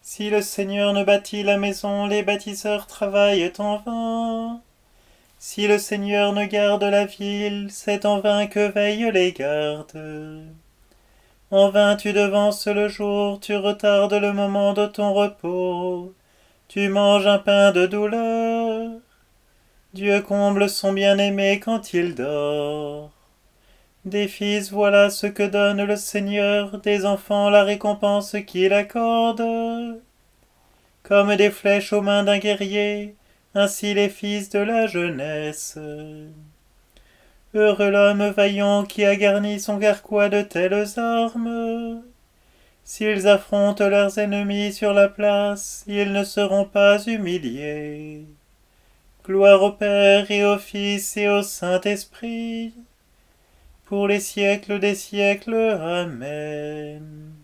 Si le Seigneur ne bâtit la maison, les bâtisseurs travaillent en vain. Si le Seigneur ne garde la ville, c'est en vain que veillent les gardes. En vain tu devances le jour, tu retardes le moment de ton repos. Tu manges un pain de douleur. Dieu comble son bien-aimé quand il dort. Des fils, voilà ce que donne le Seigneur, des enfants la récompense qu'il accorde. Comme des flèches aux mains d'un guerrier, ainsi les fils de la jeunesse. Heureux l'homme vaillant qui a garni son carquois de telles armes. S'ils affrontent leurs ennemis sur la place, ils ne seront pas humiliés. Gloire au Père et au Fils et au Saint-Esprit, pour les siècles des siècles. Amen.